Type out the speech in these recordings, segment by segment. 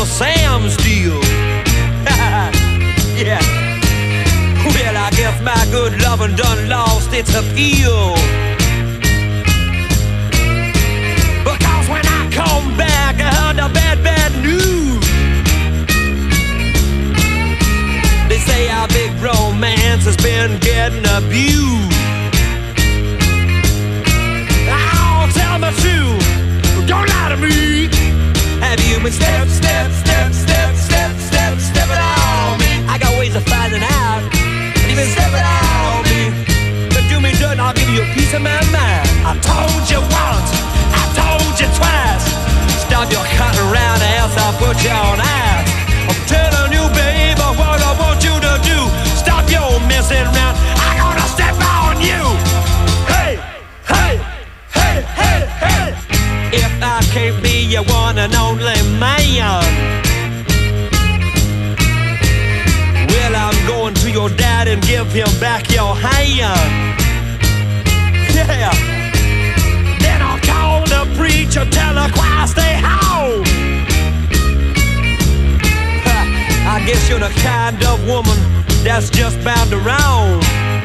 Uncle Sam Steele. Yeah. Well, I guess my good lovin' done lost its appeal. Because when I come back, I heard the bad news. They say our big romance has been getting abused. Oh, tell me true, don't lie to me. Have you been stepping on me? I got ways of finding out. And you've been stepping on me. But do me good, I'll give you a piece of my mind. I told you once, I told you twice. Stop your cutting around, else I'll put you on ice. I'm telling you, babe, what I want you to do. Stop your messing around, I'm gonna step on you. Hey, hey, hey, hey, hey. If I can't be your one and only man, well, I'm going to your dad and give him back your hand. Yeah. Then I'll call the preacher, tell the choir stay home. I guess you're the kind of woman that's just bound to roam.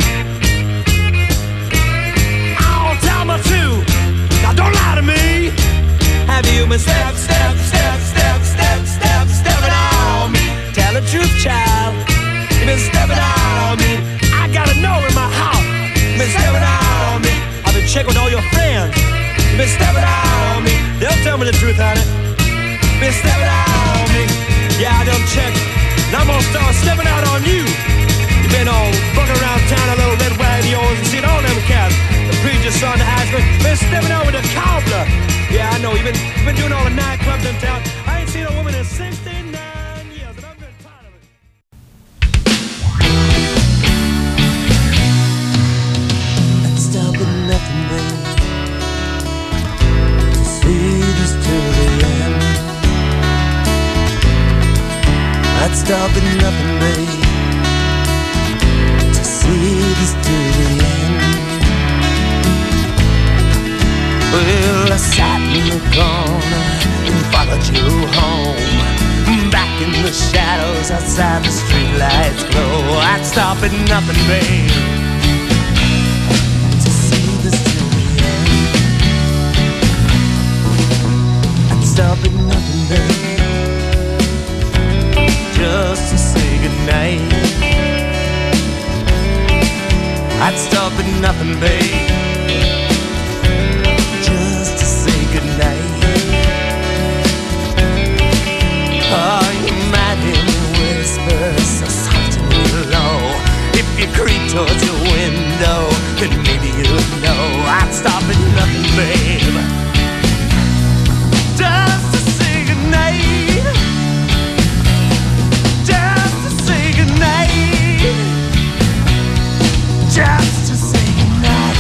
Oh, tell me true, now don't lie to me. Have you been stepping on me? Tell the truth, child, you've been stepping on me. I gotta know in my heart, you've been stepping on me. I've been checking with all your friends, you've been stepping on me. They'll tell me the truth, honey, you've been stepping on me. Yeah, I done checked, and I'm gonna start stepping out on you. You've been all bugging around town, a little red wagon of yours, and seen all them cats. The preacher's son, the Ashman, been stepping out with the cobbler. Yeah, I know, you've been doing all the nightclubs in town. I ain't seen a woman in 69 years, and I've been tired of it. I'd stop at nothing, babe, to see this to the end. I'd stop at nothing, babe, to see this to the end. Well, I sat in the corner and followed you home. Back in the shadows outside the streetlights glow. I'd stop at nothing, babe, to see this till the end. I'd stop at nothing, babe, just to say goodnight. I'd stop at nothing, babe, goodnight. Oh, you might hear me whisper so soft and low. If you creep towards your window, then maybe you'll know. I'd stop at nothing, babe, just to say goodnight. Just to say goodnight. Just to say goodnight.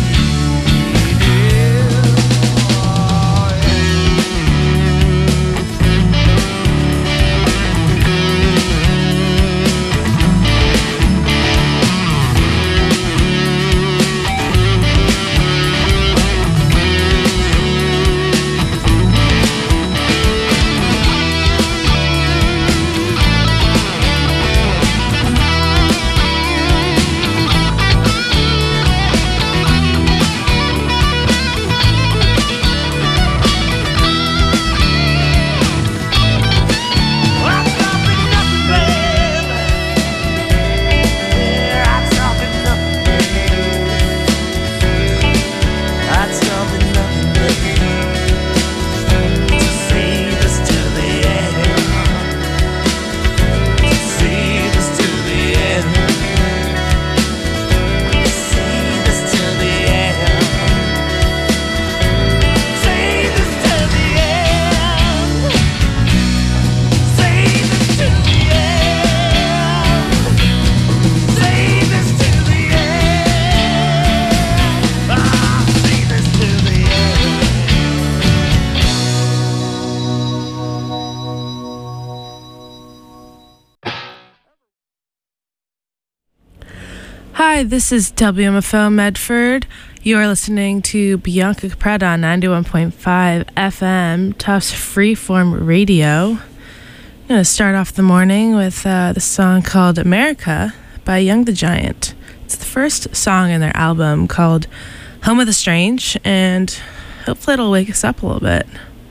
Hi, this is WMFO Medford. You are listening to Bianca Capretta on 91.5 FM, Tufts Freeform Radio. I'm going to start off the morning with the song called America by Young the Giant. It's the first song in their album called Home of the Strange, and hopefully it'll wake us up a little bit.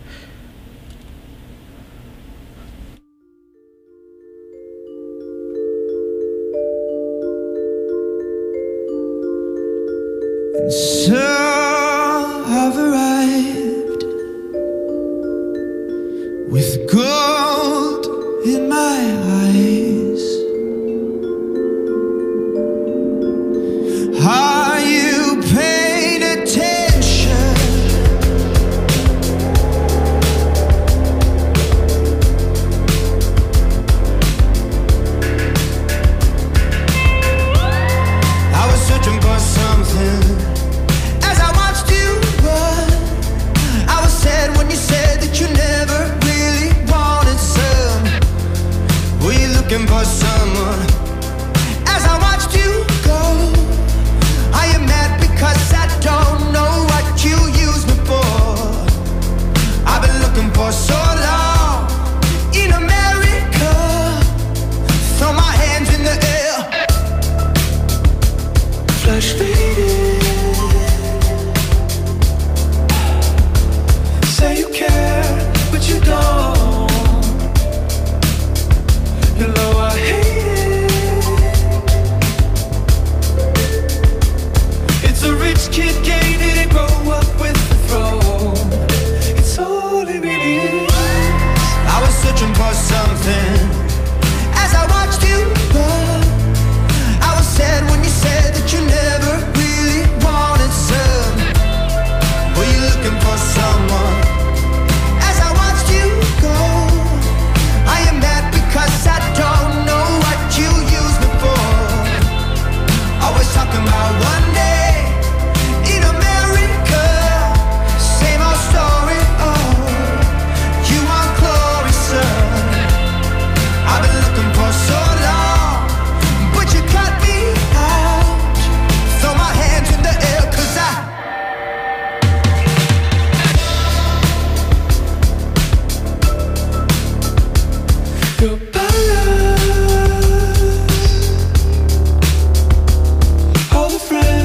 So I've arrived with gold in my eyes. Are you paying attention? I was searching for something as I watched you run. I was sad when you said that you never really wanted some. Were you looking for someone? As I watched you go, I am mad because I don't know what you used me for. I've been looking for so long in America. Throw my hands in the air. Flash faded. Say you care, but you don't. You know I hate it. It's a rich kid game, didn't grow up with the throne. It's all it really is. I was searching for something as I watched you run. I was sad when you said that you never really wanted some. Were you looking for someone? As I watched you go, I am mad because I don't know what you used me for. Always talking about one day in America. Same old story, oh, you want glory, son. I've been looking for so long, but you cut me out. Throw my hands in the air, 'cause your palace, all the friends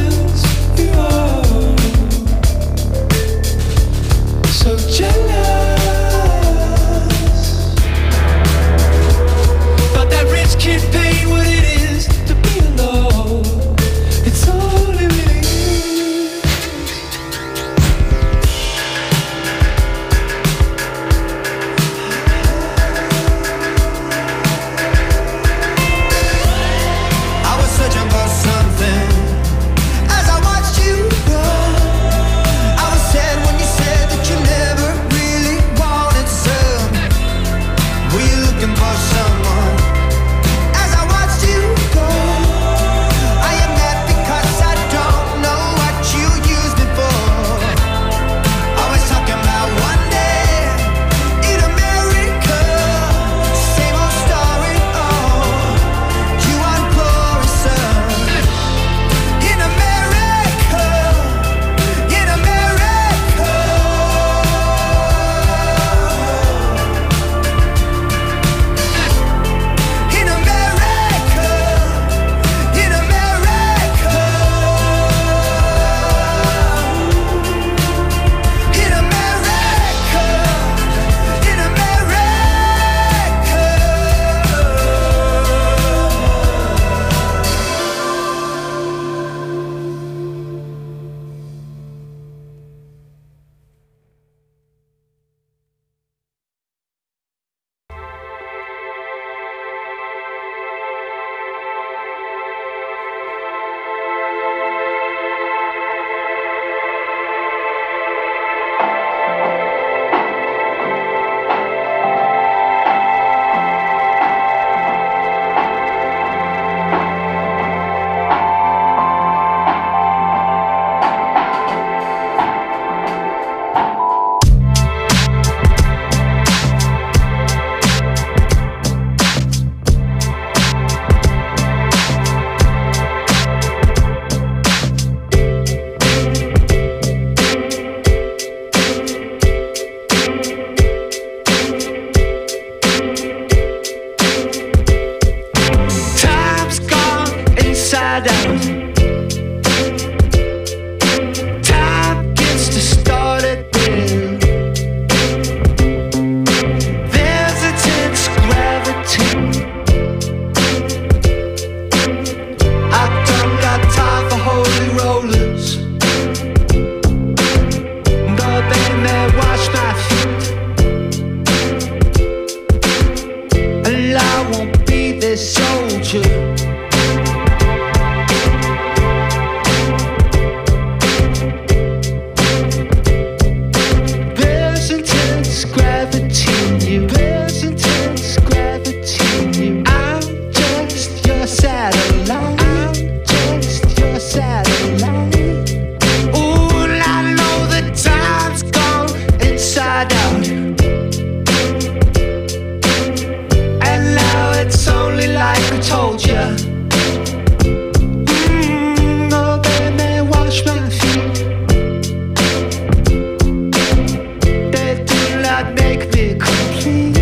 satellite. Ooh, and I know the time's gone inside out, and now it's only like I told you. Oh, baby, wash my feet. They do not make me complete.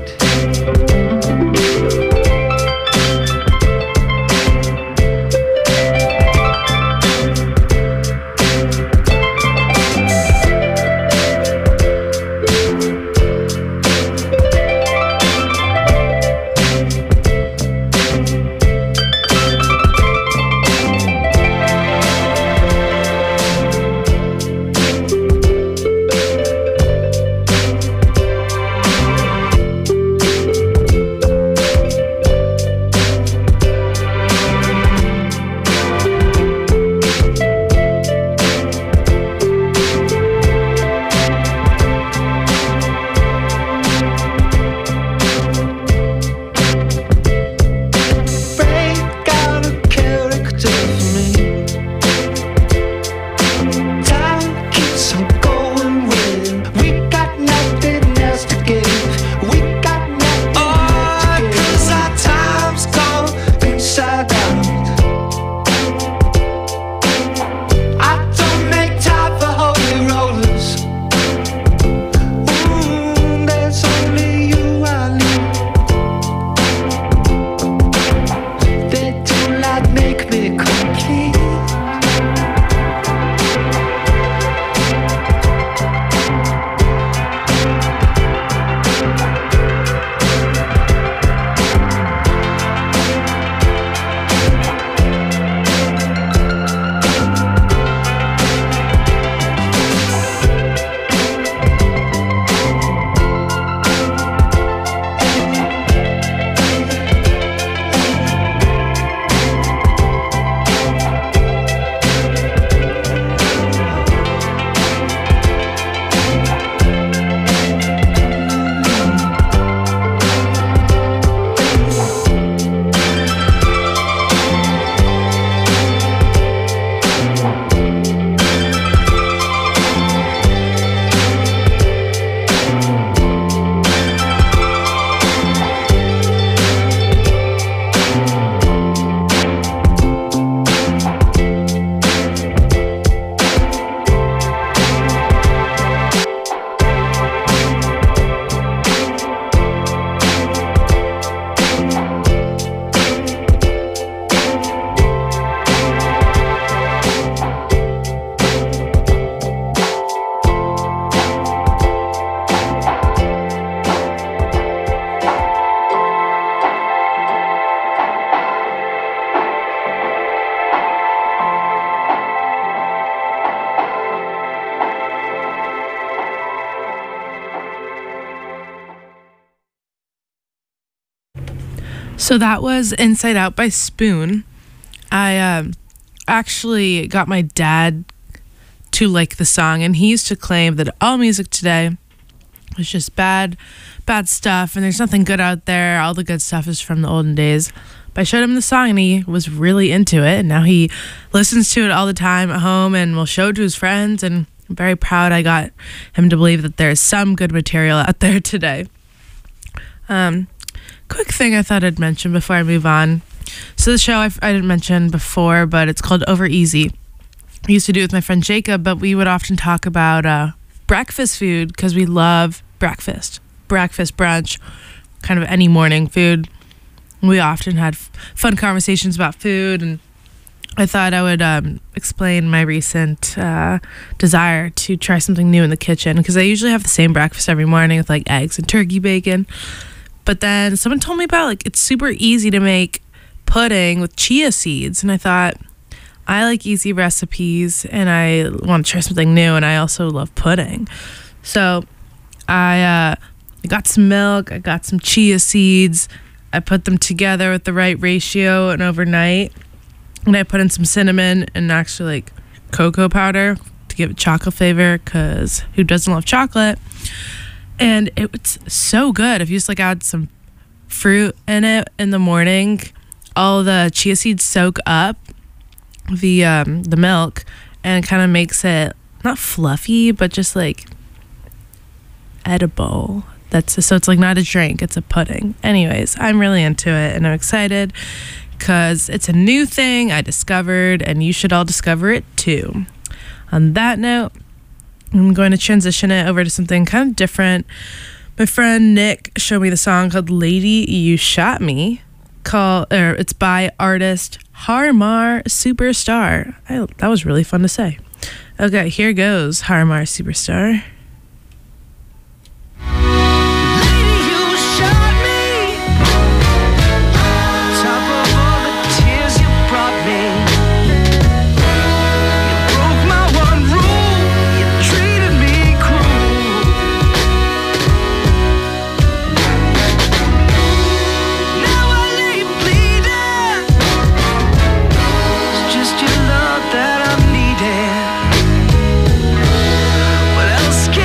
So that was Inside Out by Spoon. I actually got my dad to like the song, and he used to claim that all music today is just bad stuff, and there's nothing good out there. All the good stuff is from the olden days. But I showed him the song, and he was really into it, and now he listens to it all the time at home and will show it to his friends, and I'm very proud I got him to believe that there's some good material out there today. Quick thing I thought I'd mention before I move on. So the show I didn't mention before, but it's called Over Easy. I used to do it with my friend Jacob, but we would often talk about breakfast food because we love breakfast, brunch, kind of any morning food. We often had fun conversations about food, and I thought I would explain my recent desire to try something new in the kitchen, because I usually have the same breakfast every morning with like eggs and turkey bacon. But then someone told me about, like, it's super easy to make pudding with chia seeds. And I thought, I like easy recipes and I want to try something new. And I also love pudding. So I got some milk. I got some chia seeds. I put them together with the right ratio and overnight. And I put in some cinnamon and actually like cocoa powder to give it chocolate flavor, because who doesn't love chocolate? And it's so good. If you just like add some fruit in it in the morning, all the chia seeds soak up the milk and kind of makes it not fluffy, but just like edible. So it's like not a drink, it's a pudding. Anyways, I'm really into it and I'm excited because it's a new thing I discovered and you should all discover it too. On that note, I'm going to transition it over to something kind of different. My friend Nick showed me the song called Lady You Shot Me. It's by artist Harmar Superstar. That was really fun to say. Okay, here goes Harmar Superstar. What else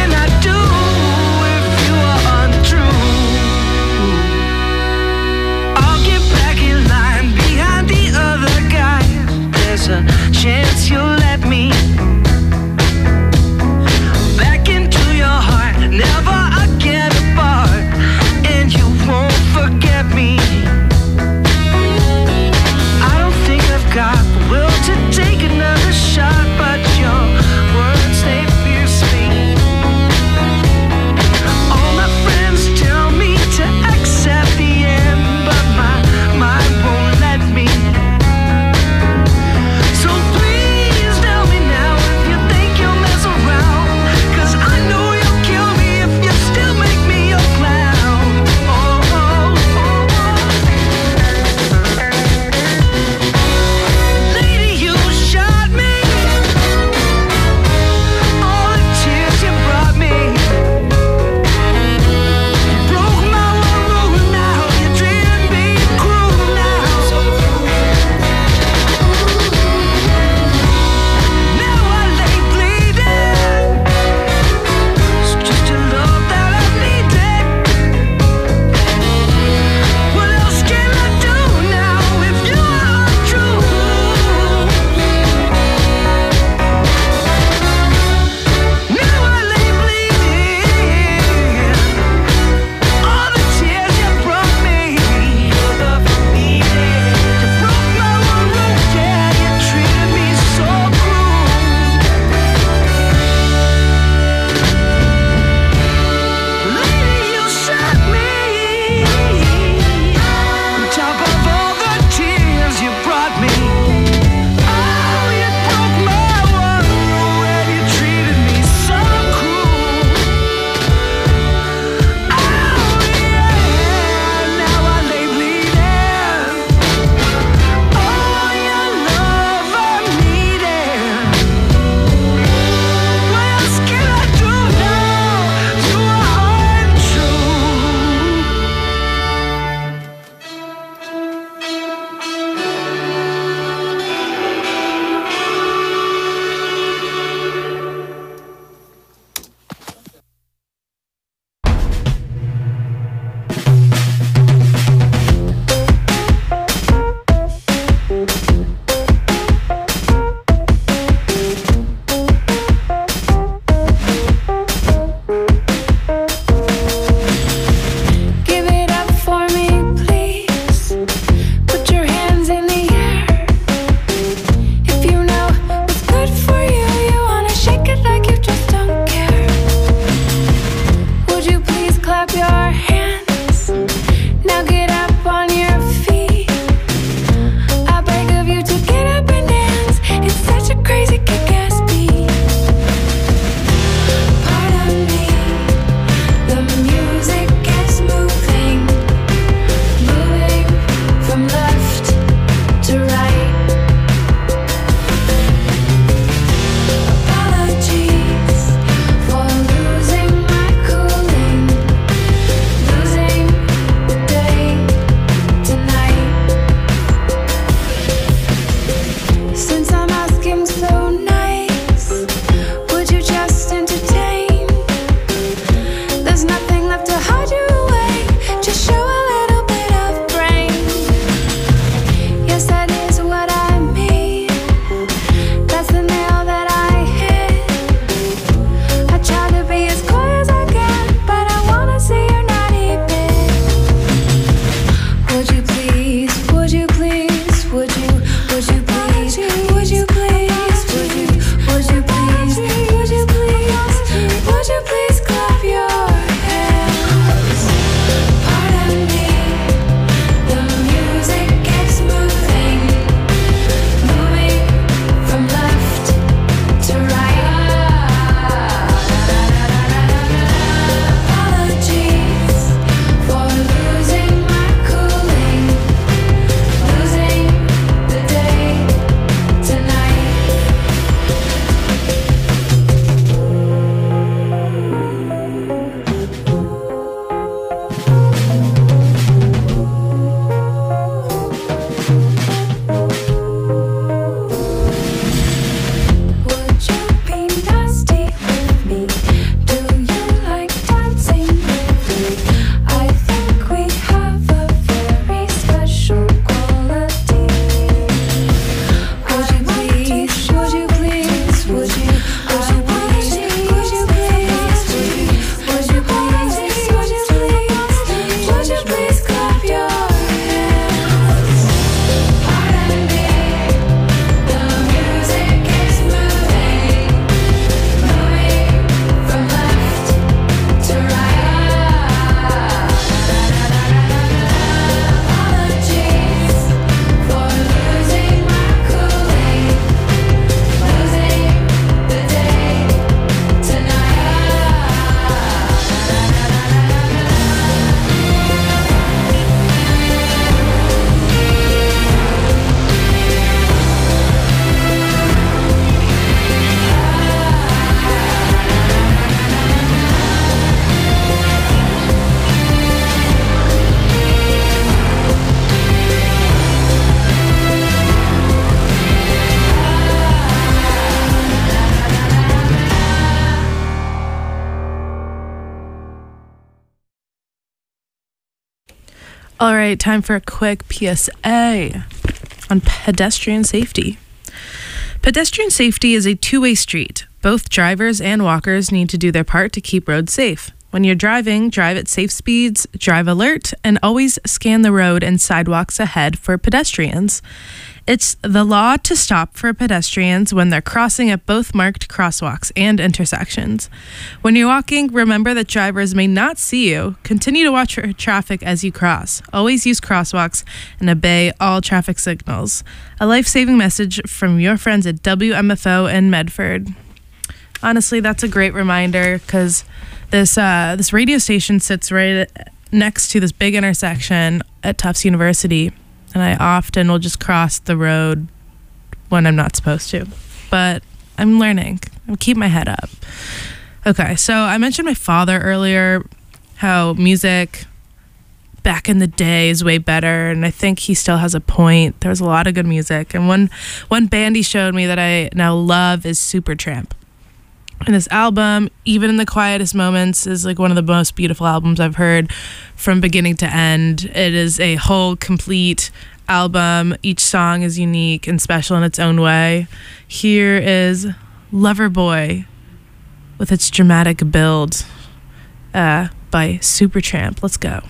All right, time for a quick PSA on pedestrian safety. Pedestrian safety is a two-way street. Both drivers and walkers need to do their part to keep roads safe. When you're driving, drive at safe speeds, drive alert, and always scan the road and sidewalks ahead for pedestrians. It's the law to stop for pedestrians when they're crossing at both marked crosswalks and intersections. When you're walking, remember that drivers may not see you. Continue to watch for traffic as you cross. Always use crosswalks and obey all traffic signals. A life-saving message from your friends at WMFO in Medford. Honestly, that's a great reminder because this radio station sits right next to this big intersection at Tufts University. And I often will just cross the road when I'm not supposed to. But I'm learning. I'll keep my head up. Okay, so I mentioned my father earlier, how music back in the day is way better, and I think he still has a point. There was a lot of good music. And one band he showed me that I now love is Supertramp. And this album, even in the quietest moments, is like one of the most beautiful albums I've heard from beginning to end. It is a whole complete album. Each song is unique and special in its own way. Here is Loverboy with its dramatic build by Supertramp. Let's go.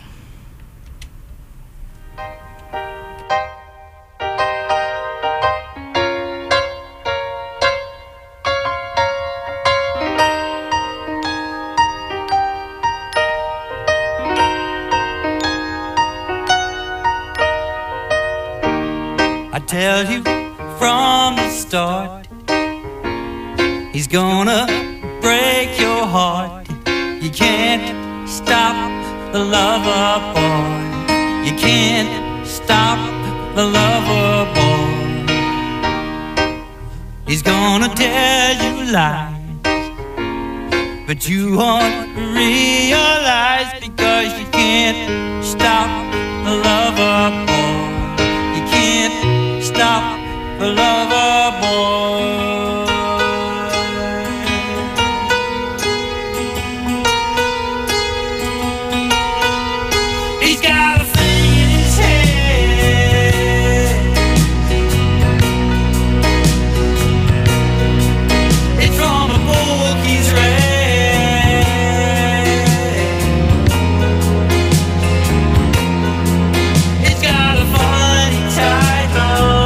Tell you from the start, he's gonna break your heart. You can't stop the lover boy. You can't stop the lover boy. He's gonna tell you lies, but you won't realize because you can't stop the lover boy. You can't stop the lover boy. He's got a thing in his head. It's from a book he's read. It's got a funny title.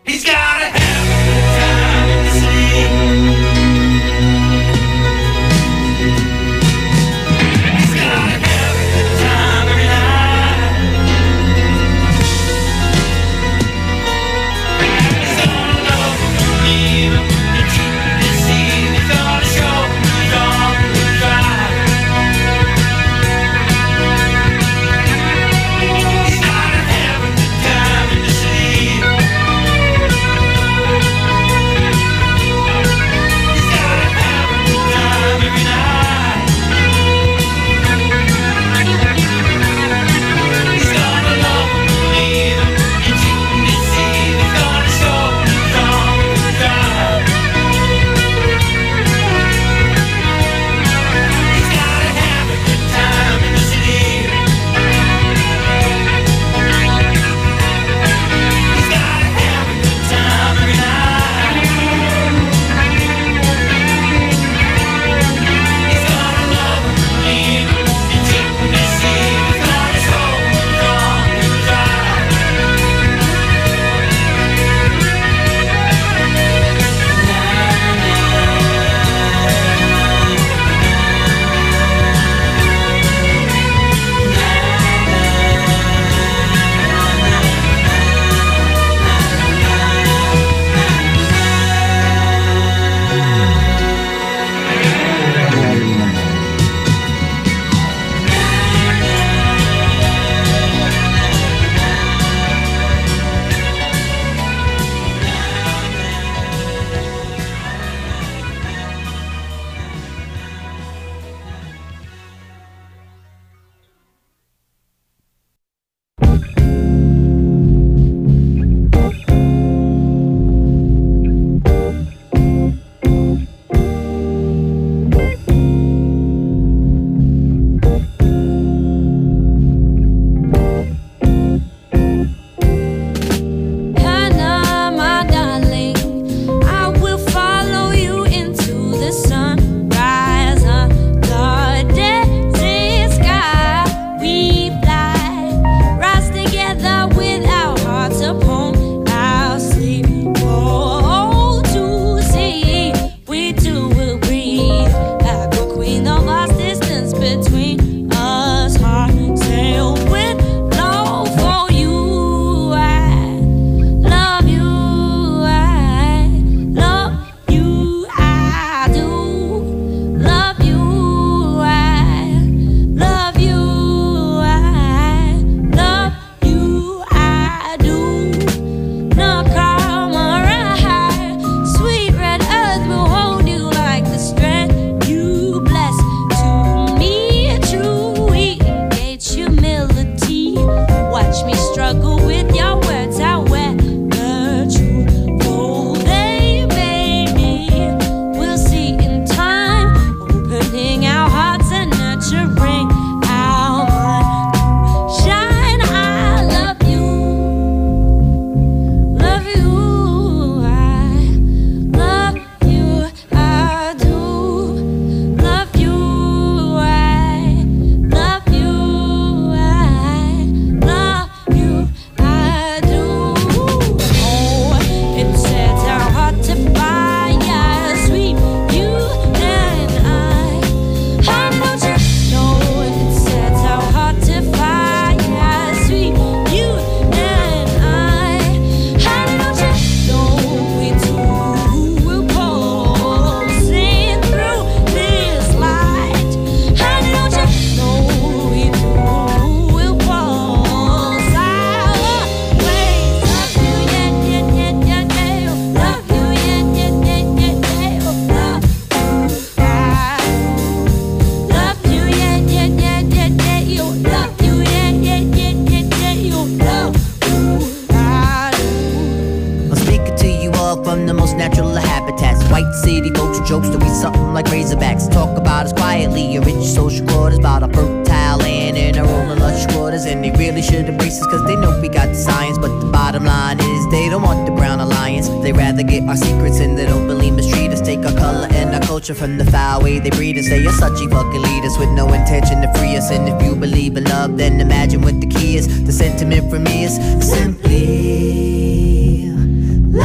He's gotta have a good time in the city. He's gotta have a good time every night. He's gonna love him, leave him, and keep him deceived. He's gonna show him who's on, who's right. He's gotta have a good time in the city. He's gotta have a good time every night. He's gonna love him, believe him, and keep him deceived. He's gonna show him who's on, who's right. He's gotta have a good time in the city. He's gotta have a good time every night. He's gonna love him, believe him, and keep him deceived. He's gonna show him who's wrong, who's right. Hannah, my darling, I will follow you into the sunrise under desert sky. We fly, rise together with our hearts upon our sleep. Oh, to see, we two will breathe like a queen of vast distance between us. Heart sail with love for you. I love you, I love you, I do love you, I love you, I love you, I do. No karma, right? Sweet red earth will hold you like the strength you bless to me. True, we engage humility. Watch me struggle with your words. I wear the truth. Oh, they made me. We'll see in time. Opening our hearts and nurturing our mind. Shine, I love you. Love you, I love you, I do. Love you, I love you, I love you, I do. Oh, it sets our heart to fire, sweet you and I. How don't you know it sets our heart to fire, sweet you and I. How don't you know we two will pulsing through this light? How don't you know we two will pulse our ways? Love you, yeah, yeah, yeah, yeah, yeah. Love you, yeah, yeah, yeah, yeah, yeah. Love you, yeah, yeah, yeah, yeah, yeah. You love you, yeah, yeah, yeah, yeah, yeah. You love you, I do. I'm speaking to you all from the most natural of habitats. White city folks jokes to be something like razorbacks. Talk about us quietly, your rich social quarters, about our fertile land and our rolling lush quarters. And they really should embrace us, cause they know we got the science. But the bottom line is they don't want the brown alliance. They rather get our secrets and they don't believe mistreat us. Take our color and our culture from the foul way they breed us. They are such a fucking leaders with no intention to free us. And if you believe in love, then imagine what the key is. The sentiment from me is simply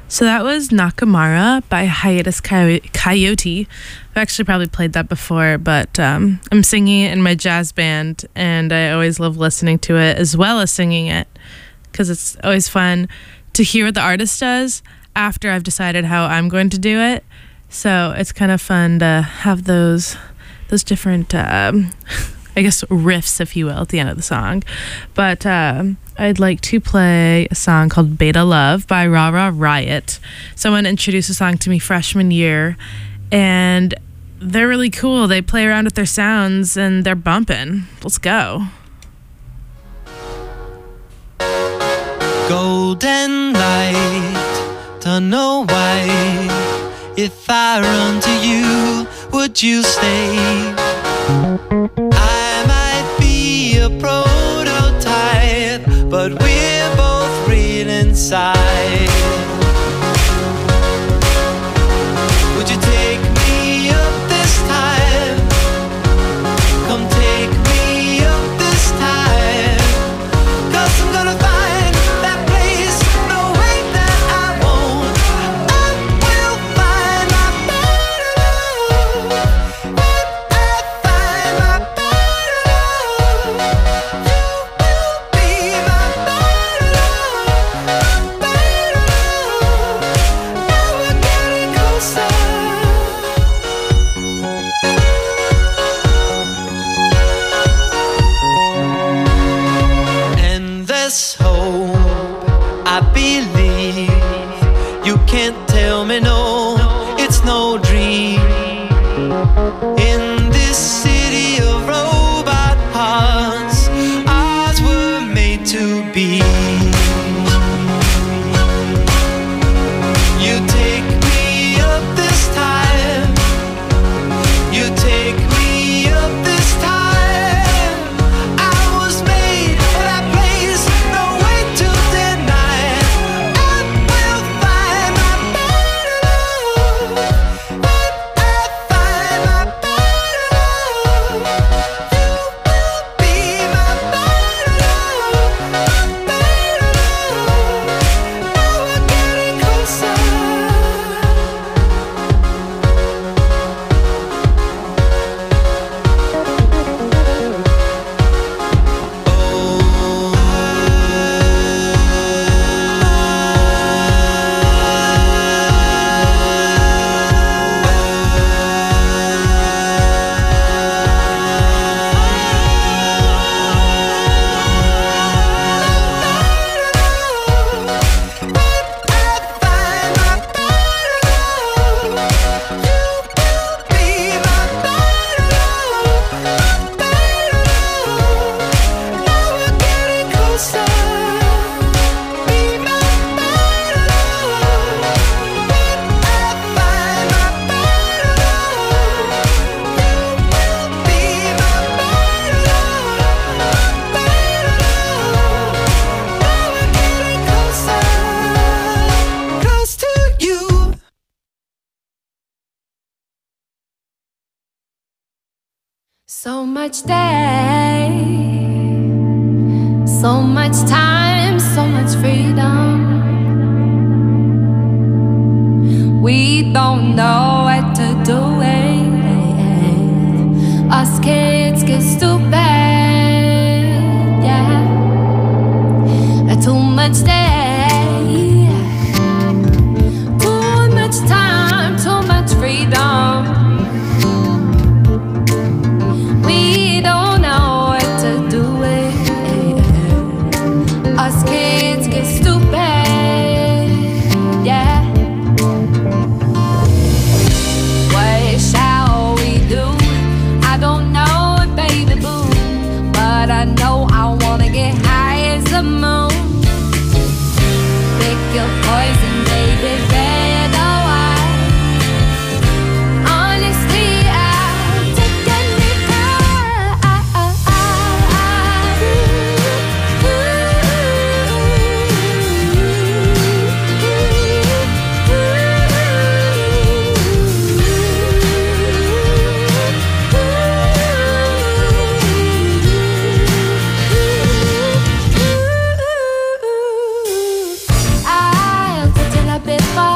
So that was Nakamara by Hiatus Coyote. I've actually probably played that before, but I'm singing it in my jazz band, and I always love listening to it as well as singing it, because it's always fun to hear what the artist does after I've decided how I'm going to do it. So it's kind of fun to have those different, I guess, riffs, if you will, at the end of the song. But I'd like to play a song called Beta Love by Ra Ra Riot. Someone introduced a song to me freshman year, and they're really cool. They play around with their sounds, and they're bumping. Let's go. Golden light, don't know why. If I run to you, would you stay? I might be a prototype, but we're both real inside. Would you take me up this time? Come take me up this time. 'Cause I'm gonna find that place, no way that I won't. I will find my better love. When I find my better love, you will be my better love. Better love. Now we're getting closer. Endless hope, I believe. You can't tell me no, it's no dream. In this city of robot hearts, ours were made to be. You take me up this time. You take me up this time. I was made for that place, no way to deny. I will find my better love. When I find my better love, you will be my better love. Better love. Now we're getting closer. So much day, so much time, so much freedom. We don't know what to do with. Us kids get stupid, yeah. Too much day, too much time, too much freedom. We don't know what to do with it. Us kids get stupid, yeah. What shall we do? I don't know, baby boo, but I know I wanna get high as the moon. Pick your poison, baby, red or white. Honestly, I'll take any I'll touch a bit more.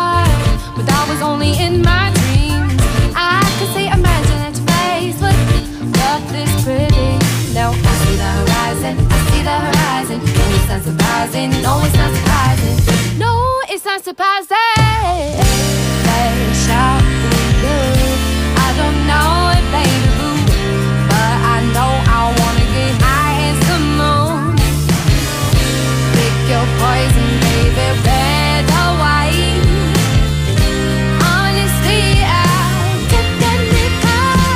surprising. No, it's not surprising. No, it's not surprising. They shout we do. I don't know it, baby boo, but I know I wanna get high as the moon. Pick your poison, baby, red or white. Honestly, I'll get that nigga.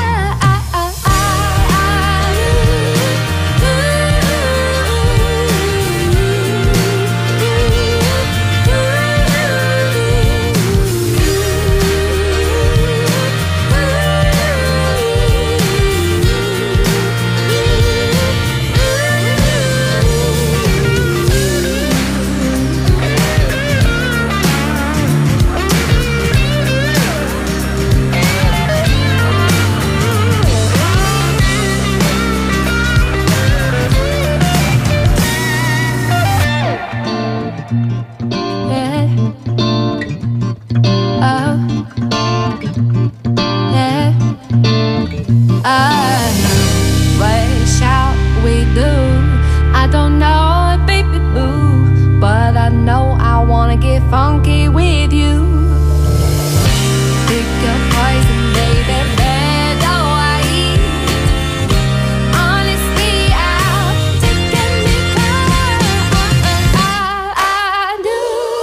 What shall we do? I don't know it, baby boo, but I know I wanna get funky with you. Pick your poison, baby, red or white. Honestly, I'll take anything I do.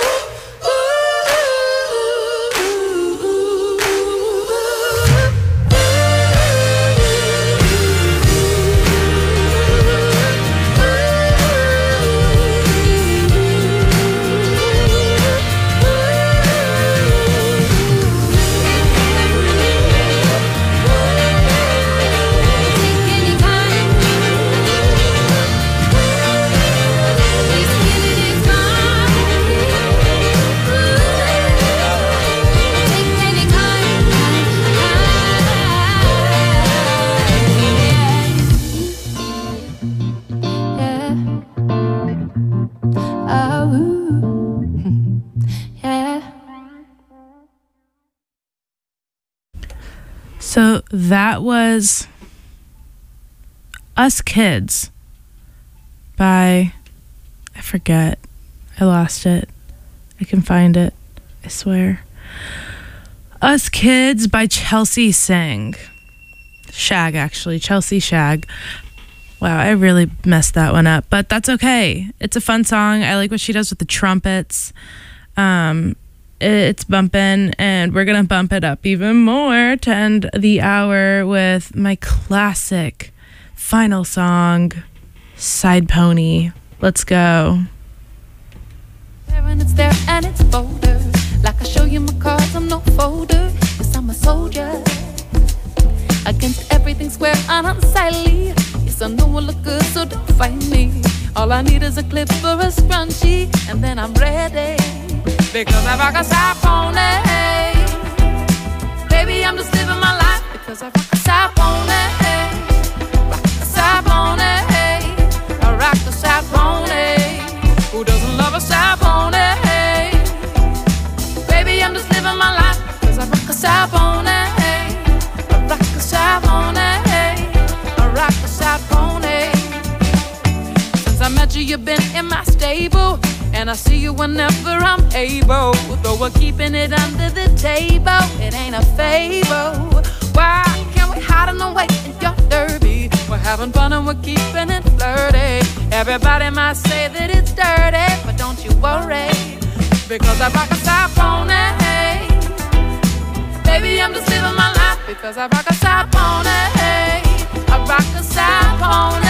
So that was Us Kids by, I forget. I lost it. I can find it. I swear. Us Kids by Chelsea Singh. Shag, actually. Chelsea Shag. Wow, I really messed that one up, but that's okay. It's a fun song. I like what she does with the trumpets. It's bumping, and we're gonna bump it up even more to end the hour with my classic final song, Side Pony. Let's go. And it's there and it's bolder. Like I show you my cards, I'm no folder. Yes, I'm a soldier. Against everything square and unsightly. Yes, I know I look good, so don't fight me. All I need is a clip or a scrunchie, and then I'm ready. Because I rock a side pony. Baby, I'm just living my life because I rock a side pony. Rock a side pony. I rock a side pony. Who doesn't love a side pony? Baby, I'm just living my life because I rock a side pony. I rock a side pony. I rock a side pony. Since I met you, you've been in my stable, and I see you whenever I'm able. Though we're keeping it under the table, it ain't a fable. Why can't we hide in the way in your derby? We're having fun and we're keeping it flirty. Everybody might say that it's dirty, but don't you worry, because I rock a side pony. Baby, I'm just living my life because I rock a side pony. I rock a side pony.